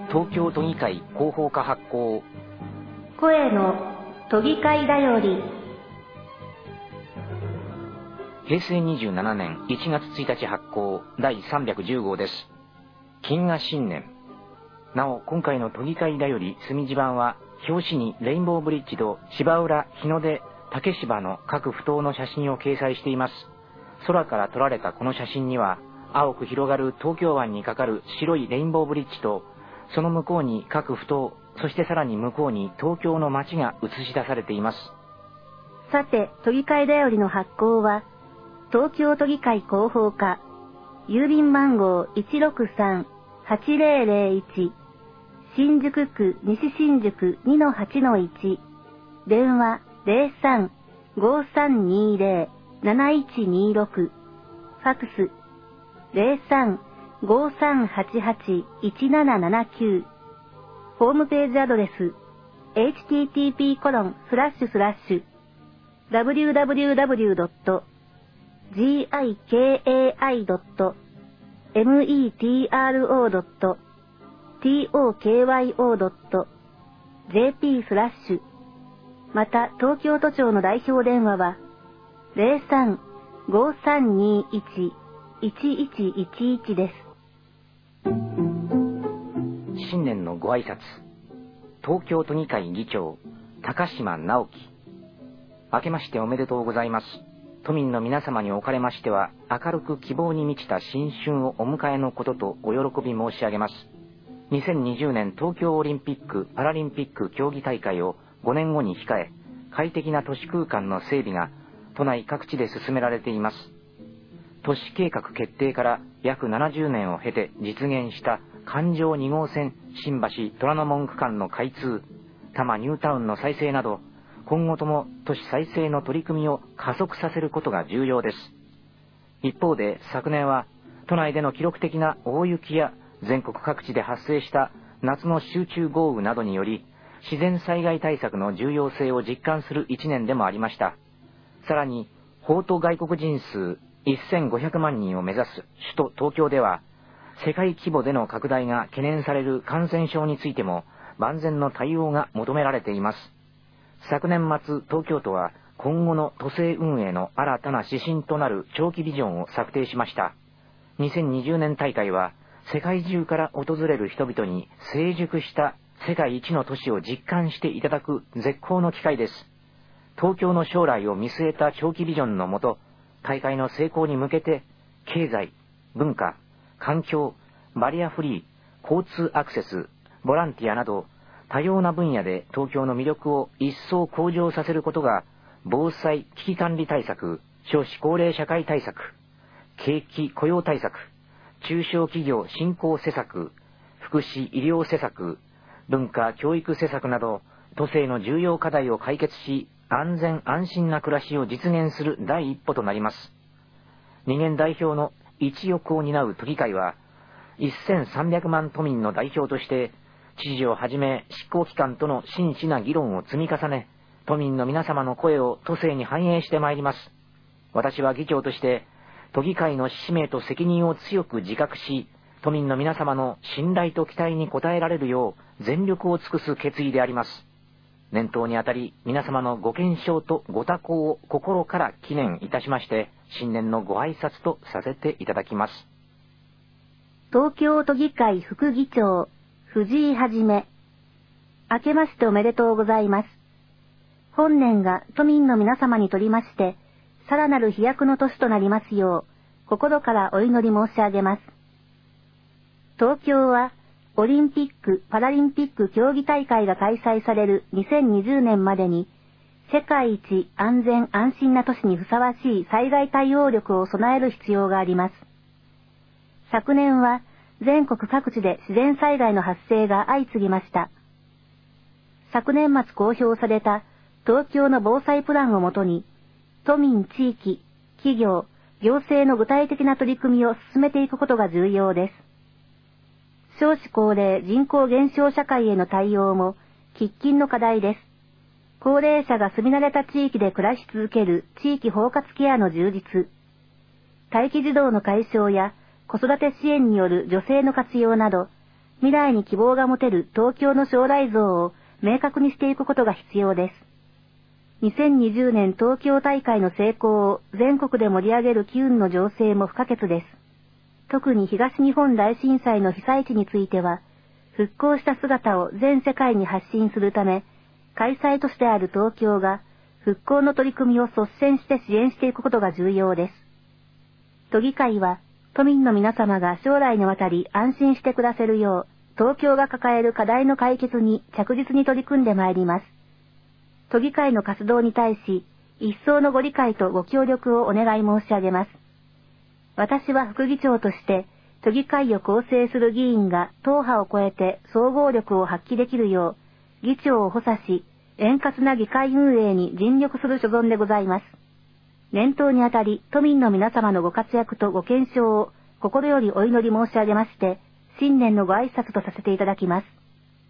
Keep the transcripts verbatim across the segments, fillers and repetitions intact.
東京都議会広報課発行声の都議会だより平成にじゅうななねんいちがつついたち発行だいさんびゃくじゅうごうです。金河新年。なお今回の都議会だより隅地版は表紙にレインボーブリッジと芝浦、日の出、竹芝の各埠頭の写真を掲載しています。空から撮られたこの写真には青く広がる東京湾に架かる白いレインボーブリッジとその向こうに各埠頭、そしてさらに向こうに東京の街が映し出されています。 さて、都議会だよりの発行は東京都議会広報課、郵便番号 いちろくさんはちぜろぜろいち、新宿区西新宿 にのはちのいち、電話 ゼロさん ごさんにゼロ なないちにろく、ファクス ゼロさん ごさんはちはち いちななななきゅう、ホームページアドレス エイチティーティーピーコロンスラッシュスラッシュダブリューダブリューダブリュードットジーアイケーエーアイドットメトロドットトクワイオードットジェーピースラッシュまた東京都庁の代表電話は ゼロさん ごさんにいち いちいちいちいち です。 新年のご挨拶。東京都議会議長高島直樹。明けましておめでとうございます。都民の皆様におかれましては明るく希望に満ちた新春をお迎えのこととお喜び申し上げます。にせんにじゅうねん東京オリンピック・パラリンピック競技大会をごねんごに控え、快適な都市空間の整備が都内各地で進められています。都市計画決定から約ななじゅうねんを経て実現した環状にごうせん新橋虎ノ門区間の開通、多摩ニュータウンの再生など、今後とも都市再生の取り組みを加速させることが重要です。一方で昨年は都内での記録的な大雪や全国各地で発生した夏の集中豪雨などにより自然災害対策の重要性を実感する一年でもありました。さらに訪都外国人数せんごひゃくまんにんを目指す首都東京では世界規模での拡大が懸念される感染症についても万全の対応が求められています。昨年末、東京都は今後の都政運営の新たな指針となる長期ビジョンを策定しました。にせんにじゅうねん大会は世界中から訪れる人々に成熟した世界一の都市を実感していただく絶好の機会です。東京の将来を見据えた長期ビジョンのもと、大会の成功に向けて経済、文化、環境、バリアフリー、交通アクセス、ボランティアなど多様な分野で東京の魅力を一層向上させることが防災・危機管理対策、少子高齢社会対策、景気・雇用対策、中小企業振興施策、福祉・医療施策、文化・教育施策など都政の重要課題を解決し、安全安心な暮らしを実現する第一歩となります。二元代表の一翼を担う都議会はせんさんびゃくまん都民の代表として知事をはじめ執行機関との真摯な議論を積み重ね、都民の皆様の声を都政に反映してまいります。私は議長として都議会の使命と責任を強く自覚し、都民の皆様の信頼と期待に応えられるよう全力を尽くす決意であります。年頭にあたり皆様のご健勝とご多幸を心から祈念いたしまして、新年のご挨拶とさせていただきます。 東京都議会副議長藤井はじめ。明けましておめでとうございます。本年が都民の皆様にとりましてさらなる飛躍の年となりますよう心からお祈り申し上げます。東京はオリンピック・パラリンピック競技大会が開催されるにせんにじゅうねんまでに世界一安全安心な都市にふさわしい災害対応力を備える必要があります。昨年は全国各地で自然災害の発生が相次ぎました。昨年末公表された東京の防災プランをもとに都民、地域、企業、行政の具体的な取り組みを進めていくことが重要です。少子高齢人口減少社会への対応も喫緊の課題です。高齢者が住み慣れた地域で暮らし続ける地域包括ケアの充実、待機児童の解消や子育て支援による女性の活用など、 未来に希望が持てる東京の将来像を明確にしていくことが必要です。にせんにじゅうねん東京大会の成功を全国で盛り上げる機運の醸成も不可欠です。特に東日本大震災の被災地については、復興した姿を全世界に発信するため、開催都市である東京が復興の取り組みを率先して支援していくことが重要です。都議会は、都民の皆様が将来にわたり安心して暮らせるよう、東京が抱える課題の解決に着実に取り組んでまいります。都議会の活動に対し、一層のご理解とご協力をお願い申し上げます。私は副議長として、都議会を構成する議員が党派を超えて総合力を発揮できるよう、議長を補佐し、円滑な議会運営に尽力する所存でございます。年頭にあたり、都民の皆様のご活躍とご健勝を心よりお祈り申し上げまして、新年のご挨拶とさせていただきます。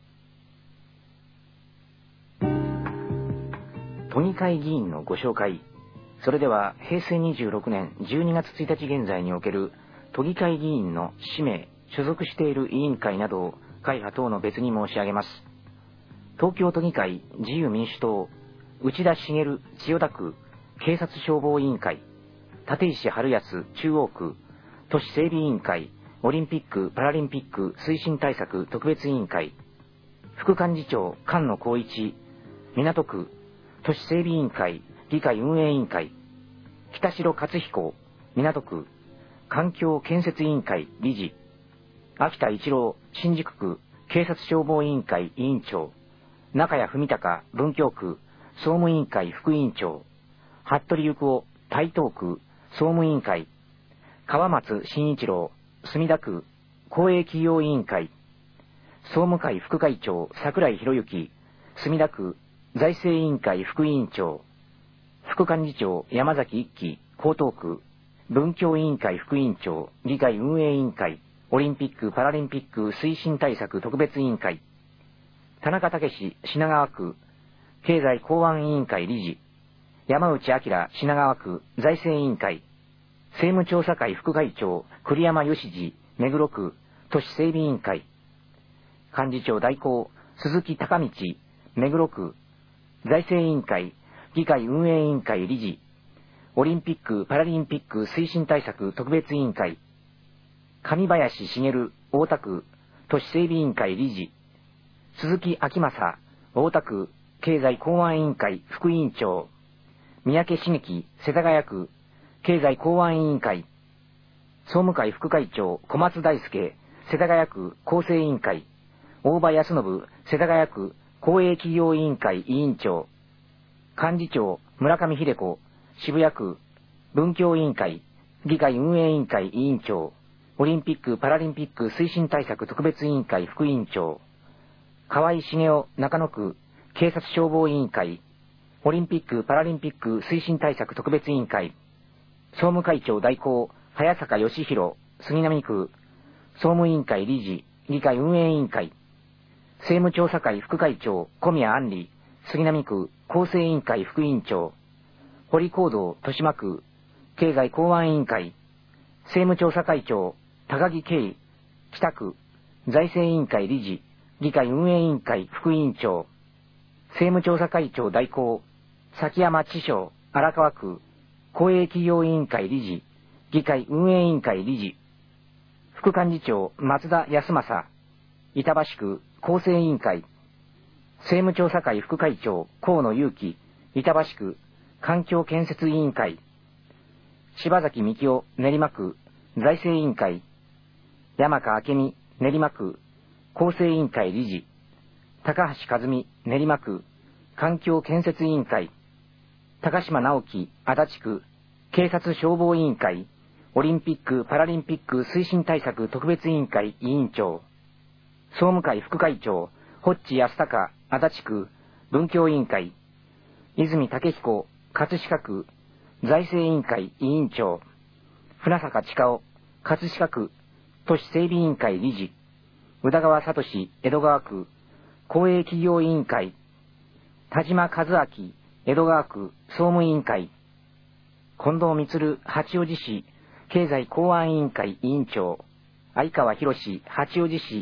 都議会議員のご紹介。それでは平成にじゅうろくねんじゅうにがつついたち現在における都議会議員の氏名、所属している委員会などを会派等の別に申し上げます。東京都議会自由民主党、内田茂千代田区警察消防委員会、立石春康中央区都市整備委員会、オリンピック・パラリンピック推進対策特別委員会、副幹事長菅野光一、港区都市整備委員会議会運営委員会、北城克彦港区環境建設委員会理事、秋田一郎新宿区警察消防委員会委員長、中谷文隆文京区総務委員会副委員長、服部幸夫台東区総務委員会、川松慎一郎墨田区公営企業委員会、総務会副会長櫻井博之墨田区財政委員会副委員長、副幹事長山崎一樹江東区文教委員会副委員長議会運営委員会オリンピック・パラリンピック推進対策特別委員会、田中武品川区経済公安委員会理事、山内明品川区財政委員会、政務調査会副会長栗山義次目黒区都市整備委員会、幹事長代行鈴木孝道目黒区財政委員会議会運営委員会理事、オリンピック・パラリンピック推進対策特別委員会、上林茂大田区都市整備委員会理事、鈴木昭正大田区経済公安委員会副委員長、三宅茂樹世田谷区経済公安委員会、総務会副会長小松大輔世田谷区構成委員会、大場康信世田谷区公営企業委員会委員長、幹事長村上秀子渋谷区文教委員会議会運営委員会委員長、オリンピック・パラリンピック推進対策特別委員会副委員長、河合茂雄中野区警察消防委員会オリンピック・パラリンピック推進対策特別委員会、総務会長代行早坂義弘杉並区総務委員会理事議会運営委員会、政務調査会副会長小宮安里杉並区構成委員会副委員長、堀行動豊島区経済公安委員会、政務調査会長高木圭北区財政委員会理事議会運営委員会副委員長、政務調査会長代行崎山知章荒川区公営企業委員会理事議会運営委員会理事、副幹事長松田康政板橋区構成委員会、政務調査会副会長河野祐樹板橋区環境建設委員会、柴崎幹夫練馬区財政委員会、山川明美練馬区構成委員会理事、高橋和美練馬区環境建設委員会、高島直樹足立区警察消防委員会オリンピック・パラリンピック推進対策特別委員会委員長、総務会副会長ホッチ安高足立区文教委員会、泉武彦葛飾区財政委員会委員長、船坂千佳夫葛飾区都市整備委員会理事、宇田川聡江戸川区公営企業委員会、田島和明江戸川区総務委員会、近藤充八王子市経済公安委員会委員長、相川博八王子市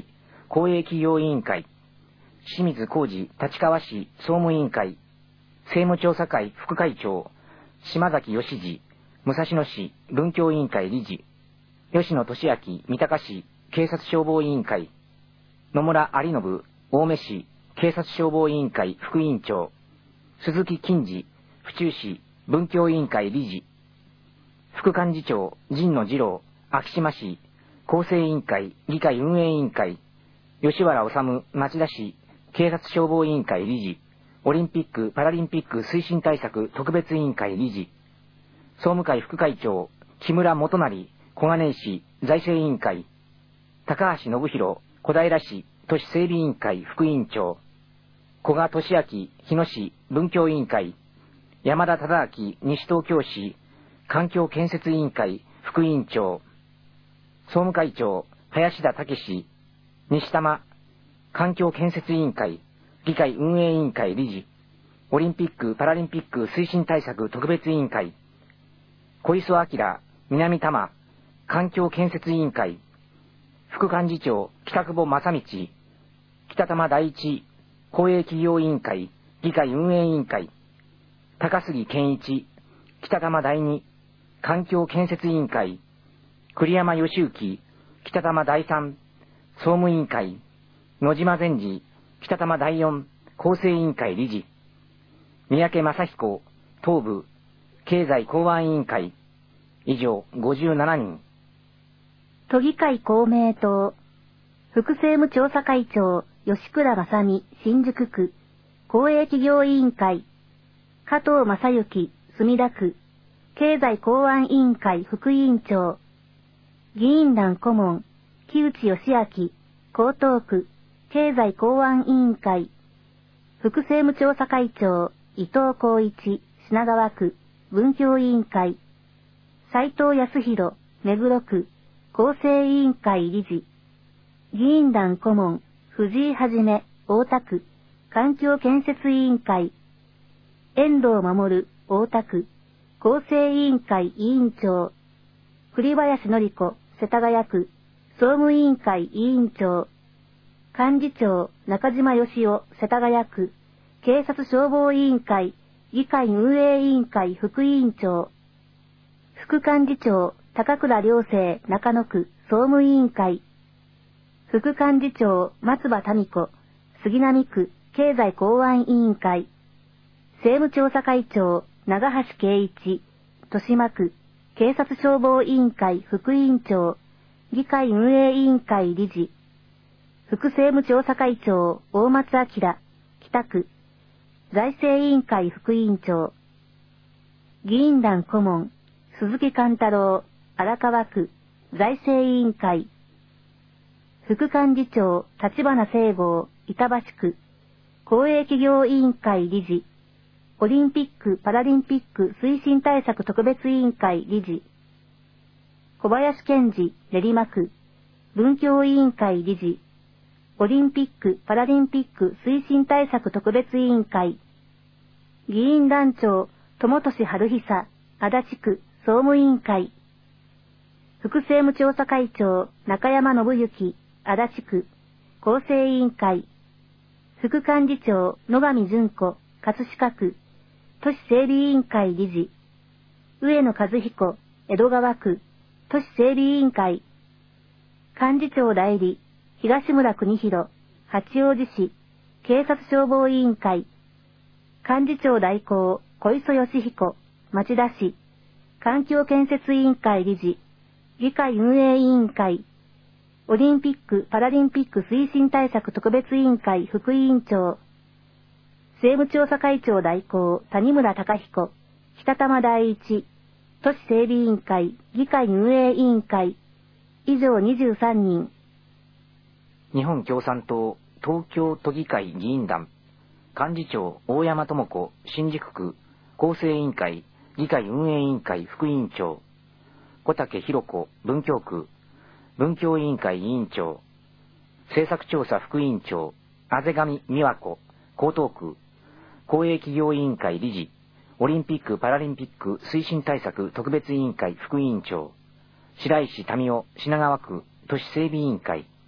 公営企業委員会、清水浩二立川市総務委員会、政務調査会副会長、島崎義次武蔵野市文教委員会理事、吉野俊明三鷹市警察消防委員会、野村有信青梅市警察消防委員会副委員長、鈴木金次府中市文教委員会理事、副幹事長神野二郎昭島市構成委員会議会運営委員会、吉原治町田市警察消防委員会理事、オリンピック・パラリンピック推進対策特別委員会理事、総務会副会長木村元成小金井市財政委員会、高橋信弘小平市都市整備委員会副委員長、古賀俊明日野市文教委員会、山田忠明西東京市環境建設委員会副委員長、総務会長林田武史西多摩環境建設委員会議会運営委員会理事、オリンピック・パラリンピック推進対策特別委員会、小磯明南多摩環境建設委員会副幹事長北久保正道北多摩第一公営企業委員会議会運営委員会、高杉健一北多摩第二環境建設委員会、栗山義之北多摩第三総務委員会、野島善治北多摩第四構成委員会理事、三宅正彦東部経済公安委員会、以上ごじゅうななにん。 都議会公明党、副政務調査会長吉倉正美新宿区公営企業委員会、加藤正幸墨田区経済公安委員会副委員長、議員団顧問木内義明江東区経済公安委員会、副政務調査会長伊藤浩一品川区文教委員会、斉藤康弘目黒区構成委員会理事、議員団顧問藤井はじめ大田区環境建設委員会、遠藤守大田区構成委員会委員長、栗林典子世田谷区総務委員会委員長、幹事長中島義雄世田谷区警察消防委員会議会運営委員会副委員長、副幹事長高倉良生中野区総務委員会、副幹事長松葉民子杉並区経済公安委員会、政務調査会長長橋圭一豊島区警察消防委員会副委員長議会運営委員会理事、副政務調査会長大松明北区財政委員会副委員長、議員団顧問鈴木貫太郎荒川区財政委員会、副幹事長立花聖剛板橋区公営企業委員会理事、オリンピック・パラリンピック推進対策特別委員会理事、小林健二練馬区文教委員会理事、オリンピック・パラリンピック推進対策特別委員会、議員団長友俊春久足立区総務委員会、副政務調査会長中山信之足立区構成委員会、副幹事長野上純子葛飾区都市整備委員会理事、上野和彦江戸川区都市整備委員会、幹事長代理東村邦弘八王子市警察消防委員会、幹事長代行小磯義彦町田市環境建設委員会理事、議会運営委員会、オリンピック・パラリンピック推進対策特別委員会副委員長、政務調査会長代行谷村貴彦北多摩第一都市整備委員会議会運営委員会、以上にじゅうさんにん。 日本共産党東京都議会議員団幹事長大山智子新宿区構成委員会議会運営委員会副委員長、小竹弘子文京区文教委員会委員長、政策調査副委員長畔上美和子江東区公営企業委員会理事、オリンピック・パラリンピック推進対策特別委員会副委員長、白石民夫品川区都市整備委員会、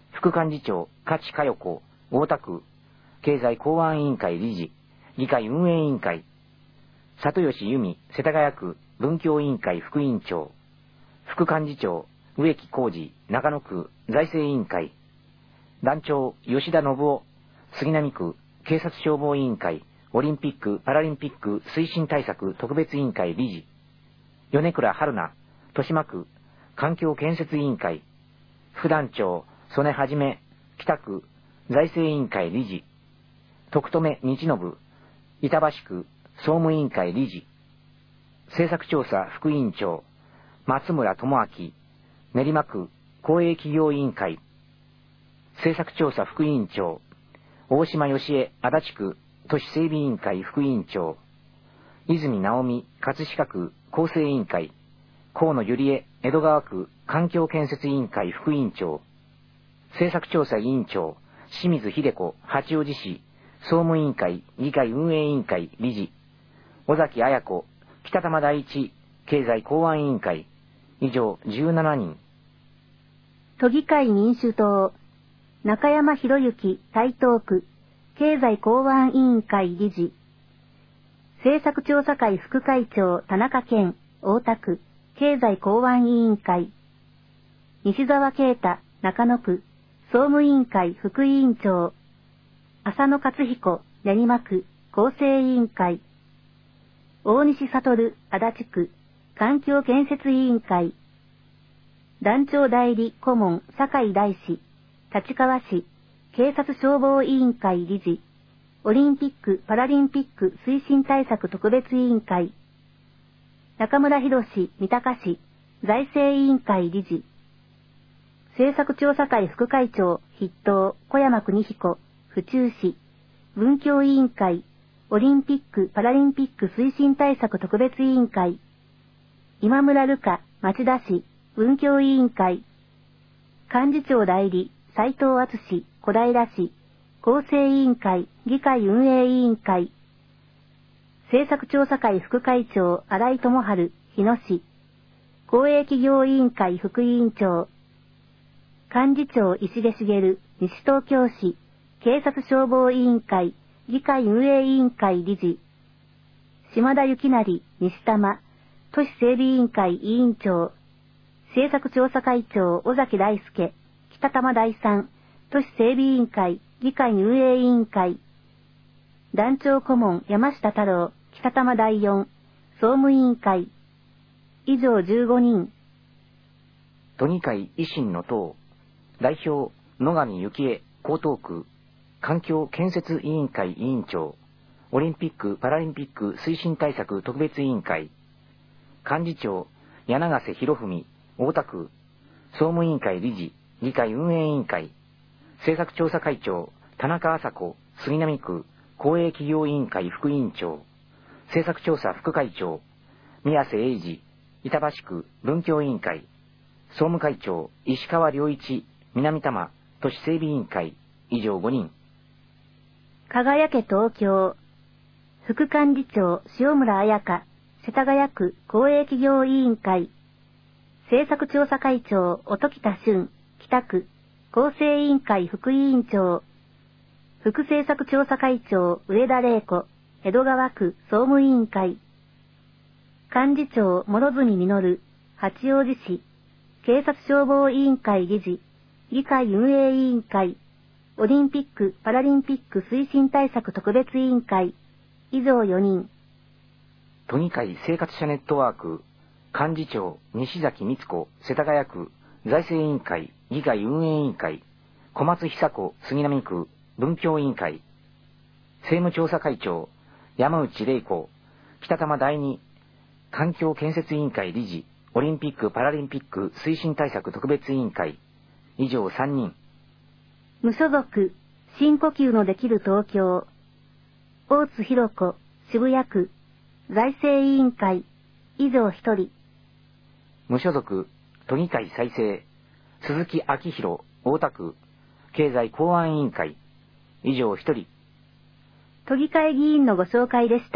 副幹事長、勝佳代子、大田区、経済公安委員会理事、議会運営委員会、里吉由美、世田谷区、文教委員会副委員長、副幹事長、植木浩二、中野区、財政委員会、団長、吉田信夫、杉並区、警察消防委員会、オリンピック・パラリンピック推進対策特別委員会理事、米倉春菜、豊島区、環境建設委員会、副団長、曽根はじめ、北区、財政委員会理事、徳留日信、板橋区、総務委員会理事、政策調査副委員長、松村智明、練馬区、公営企業委員会、政策調査副委員長、大島義恵、足立区、都市整備委員会副委員長、泉直美、葛飾区、構成委員会、河野ゆりえ、江戸川区、環境建設委員会副委員長、政策調査委員長、清水秀子、八王子市、総務委員会、議会運営委員会理事、尾崎彩子、北玉第一、経済公安委員会、以上じゅうななにん。 都議会民主党、中山博之、台東区、経済公安委員会理事、政策調査会副会長、田中健、大田区、経済公安委員会、西澤啓太、中野区、総務委員会副委員長、浅野克彦、練馬区、構成委員会、大西悟、足立区、環境建設委員会、団長代理顧問、酒井大志、立川市、警察消防委員会理事、オリンピック・パラリンピック推進対策特別委員会、中村博史、三鷹市、財政委員会理事、政策調査会副会長、筆頭、小山邦彦、府中市、文教委員会、オリンピック・パラリンピック推進対策特別委員会、今村瑠香、町田市、文教委員会、幹事長代理、斉藤敦、小平市、構成委員会、議会運営委員会、政策調査会副会長、新井智春、日野市、公営企業委員会副委員長、幹事長、石出茂、西東京市、警察消防委員会、議会運営委員会理事、島田幸成、西多摩、都市整備委員会委員長、政策調査会長、尾崎大輔、北多摩第三、都市整備委員会、議会運営委員会、団長顧問、山下太郎、北多摩第四、総務委員会、以上じゅうごにん。 都議会維新の党、代表、野上幸恵、江東区、環境建設委員会委員長、オリンピック・パラリンピック推進対策特別委員会、幹事長、柳瀬博文、大田区、総務委員会理事、議会運営委員会、政策調査会長、田中麻子、杉並区、公営企業委員会副委員長、政策調査副会長、宮瀬英二、板橋区文教委員会、総務会長、石川良一、南多摩都市整備委員会、以上ごにん。 輝け東京、副幹事長、塩村彩香、世田谷区公営企業委員会、政策調査会長、音喜多俊、北区、構成委員会副委員長、副政策調査会長、上田玲子、江戸川区総務委員会、幹事長、諸角実、八王子市、警察消防委員会理事、議会運営委員会、オリンピック・パラリンピック推進対策特別委員会、以上よにん。 都議会生活者ネットワーク、幹事長、西崎光子、世田谷区、財政委員会、議会運営委員会、小松久子、杉並区、文教委員会、政務調査会長、山内玲子、北多摩第二、環境建設委員会理事、オリンピック・パラリンピック推進対策特別委員会、以上さんにん。 無所属、深呼吸のできる東京、大津弘子、渋谷区、財政委員会、以上ひとり。 無所属、都議会再生、鈴木昭弘、大田区、経済公安委員会、以上ひとり。 都議会議員のご紹介でした。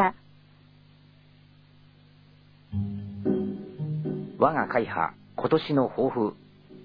我が会派、今年の抱負。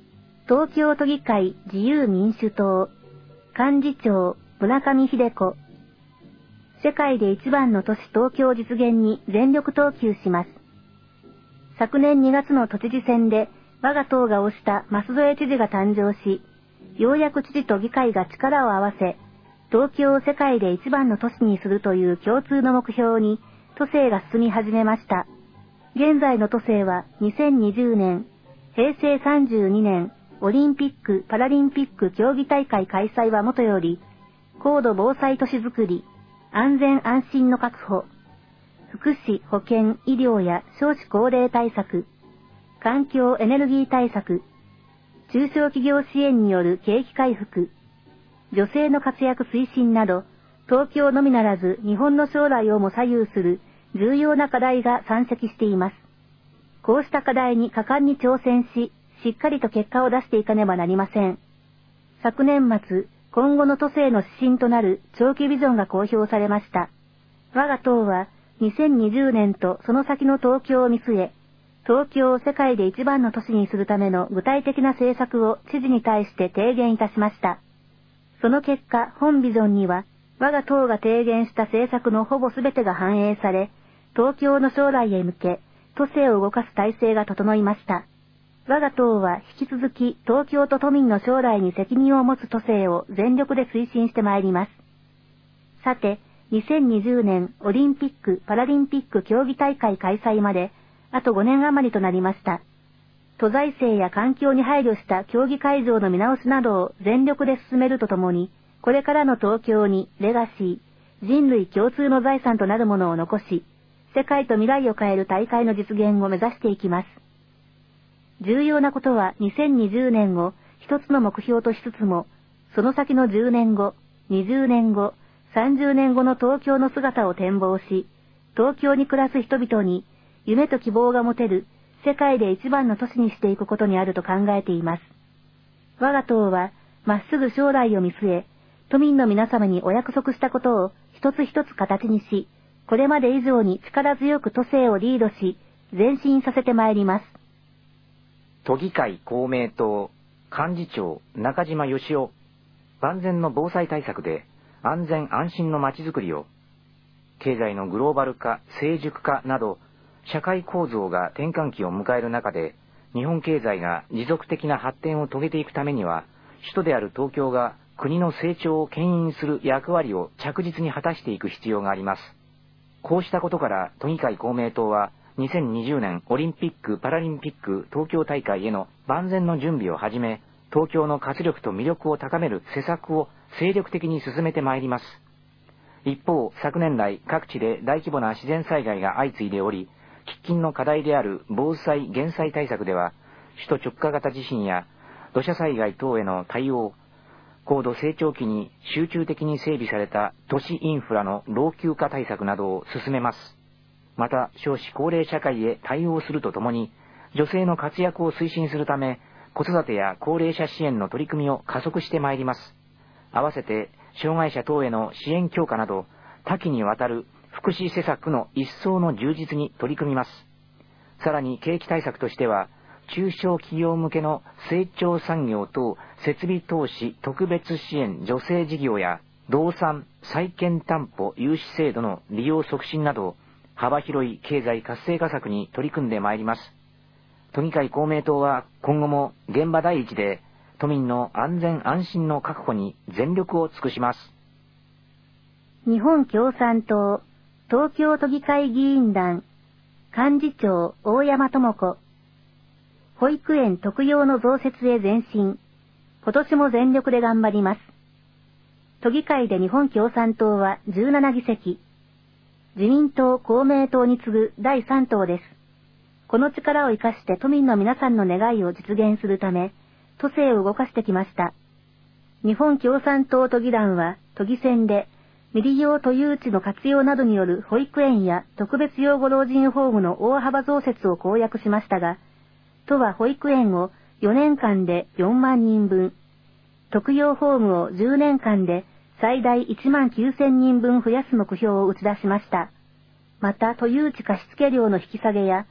東京都議会自由民主党、幹事長、村上秀子。世界で一番の都市東京実現に全力投球します。昨年にがつの都知事選で、我が党が推した舛添知事が誕生し、ようやく知事と議会が力を合わせ、東京を世界で一番の都市にするという共通の目標に、都政が進み始めました。現在の都政はにせんにじゅうねん、へいせいさんじゅうにねん、オリンピック・パラリンピック競技大会開催はもとより、高度防災都市づくり、安全安心の確保、福祉・保健・医療や少子高齢対策、環境・エネルギー対策、中小企業支援による景気回復、女性の活躍推進など、東京のみならず日本の将来をも左右する重要な課題が山積しています。こうした課題に果敢に挑戦し、しっかりと結果を出していかねばなりません。昨年末、今後の都政の指針となる長期ビジョンが公表されました。我が党はにせんにじゅうねんとその先の東京を見据え、東京を世界で一番の都市にするための具体的な政策を知事に対して提言いたしました。その結果、本ビジョンには、我が党が提言した政策のほぼ全てが反映され、東京の将来へ向け、都政を動かす体制が整いました。我が党は引き続き東京と都民の将来に責任を持つ都政を全力で推進してまいります。さて、にせんにじゅうねんオリンピック・パラリンピック競技大会開催まで、あとごねん余りとなりました。都財政や環境に配慮した競技会場の見直しなどを全力で進めるとともに、これからの東京にレガシー、人類共通の財産となるものを残し、世界と未来を変える大会の実現を目指していきます。重要なことはにせんにじゅうねんを一つの目標としつつも、その先のじゅうねんご、にじゅうねんご、さんじゅうねんごの東京の姿を展望し、東京に暮らす人々に夢と希望が持てる世界で一番の都市にしていくことにあると考えています。我が党はまっすぐ将来を見据え、都民の皆様にお約束したことを一つ一つ形にし、これまで以上に力強く都政をリードし、前進させてまいります。 都議会公明党幹事長中島義雄。万全の防災対策で安全安心のまちづくりを、経済のグローバル化、成熟化など社会構造が転換期を迎える中で、日本経済が持続的な発展を遂げていくためには、首都である東京が国の成長を牽引する役割を着実に果たしていく必要があります。こうしたことから都議会公明党はにせんにじゅうねんオリンピック・パラリンピック東京大会への万全の準備をはじめ、東京の活力と魅力を高める施策を精力的に進めてまいります。一方、昨年来各地で大規模な自然災害が相次いでおり、喫緊の課題である防災・減災対策では、首都直下型地震や土砂災害等への対応、高度成長期に集中的に整備された都市インフラの老朽化対策などを進めます。また、少子高齢社会へ対応するとともに、女性の活躍を推進するため、子育てや高齢者支援の取り組みを加速してまいります。合わせて、障害者等への支援強化など、多岐にわたる福祉施策の一層の充実に取り組みます。さらに景気対策としては、中小企業向けの成長産業等設備投資特別支援助成事業や、動産債券担保融資制度の利用促進など、幅広い経済活性化策に取り組んでまいります。都議会公明党は今後も現場第一で都民の安全安心の確保に全力を尽くします。 日本共産党東京都議会議員団幹事長大山智子。保育園特用の増設へ前進。今年も全力で頑張ります。都議会で日本共産党はじゅうななぎせき。自民党、公明党に次ぐだいさん党です。この力を生かして都民の皆さんの願いを実現するため、都政を動かしてきました。日本共産党都議団は都議選で、未利用都有地の活用などによる保育園や特別養護老人ホームの大幅増設を公約しましたが、都は保育園をよねんかんでよんまんにんぶん、特養ホームをじゅうねんかんで最大いちまんきゅうせんにんぶん増やす目標を打ち出しました。また、都有地貸付料の引き下げや、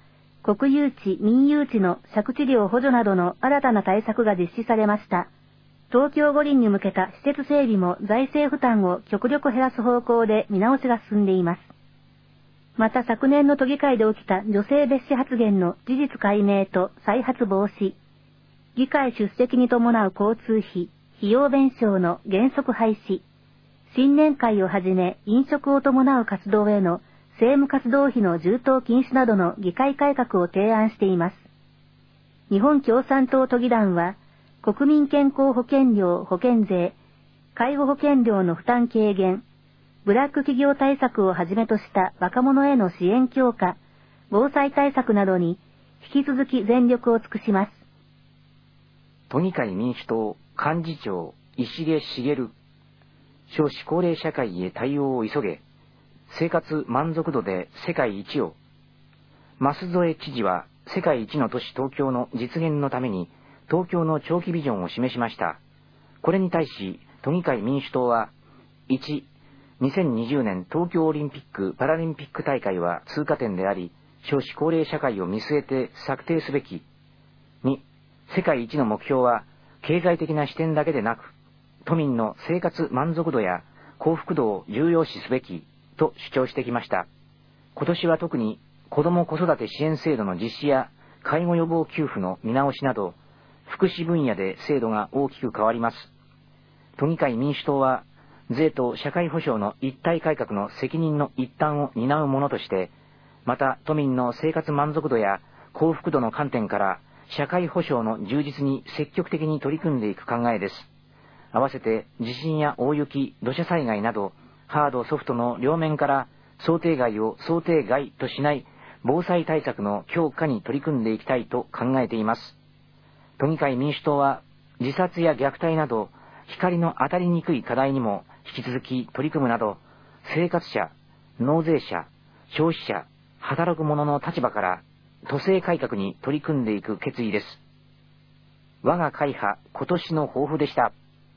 国有地・民有地の借地料補助などの新たな対策が実施されました。東京五輪に向けた施設整備も財政負担を極力減らす方向で見直しが進んでいます。また昨年の都議会で起きた女性蔑視発言の事実解明と再発防止、議会出席に伴う交通費、費用弁償の原則廃止、新年会をはじめ飲食を伴う活動への政務活動費の充当禁止などの議会改革を提案しています。日本共産党都議団は、国民健康保険料保険税、介護保険料の負担軽減、ブラック企業対策をはじめとした若者への支援強化、防災対策などに引き続き全力を尽くします。 都議会民主党幹事長石毛茂、少子高齢社会へ対応を急げ、生活満足度で世界一を。舛添知事は世界一の都市東京の実現のために東京の長期ビジョンを示しました。これに対し都議会民主党は、いち、にせんにじゅうねん東京オリンピック・パラリンピック大会は通過点であり、少子高齢社会を見据えて策定すべき。に、世界一の目標は経済的な視点だけでなく、都民の生活満足度や幸福度を重要視すべきと主張してきました。今年は特に子ども子育て支援制度の実施や介護予防給付の見直しなど、福祉分野で制度が大きく変わります。都議会民主党は、税と社会保障の一体改革の責任の一端を担うものとして、また都民の生活満足度や幸福度の観点から社会保障の充実に積極的に取り組んでいく考えです。合わせて地震や大雪、土砂災害など、ハードソフトの両面から想定外を想定外としない防災対策の強化に取り組んでいきたいと考えています。都議会民主党は自殺や虐待など光の当たりにくい課題にも引き続き取り組むなど、生活者、納税者、消費者、働く者の立場から都政改革に取り組んでいく決意です。我が会派今年の抱負でした。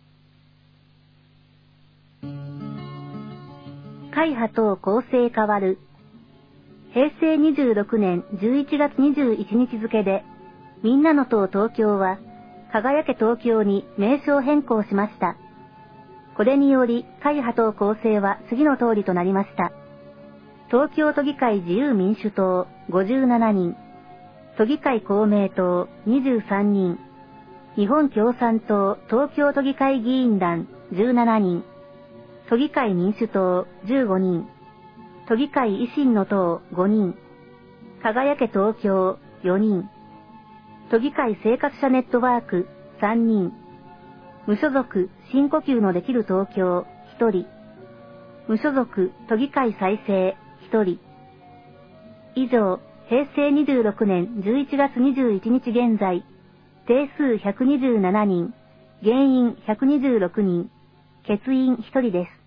会派等構成変わる。平成にじゅうろくねんじゅういちがつにじゅういちにち付で、みんなの党東京は、輝け東京に名称変更しました。これにより、会派等構成は次の通りとなりました。東京都議会自由民主党ごじゅうななにん、都議会公明党にじゅうさんにん、日本共産党東京都議会議員団じゅうななにん、都議会民主党じゅうごにん、都議会維新の党ごにん、輝け東京よにん、都議会生活者ネットワークさんにん、無所属深呼吸のできる東京ひとり、無所属都議会再生ひとり。以上、平成にじゅうろくねんじゅういちがつにじゅういちにち現在、定数ひゃくにじゅうななにん、現員ひゃくにじゅうろくにん、欠員ひとりです。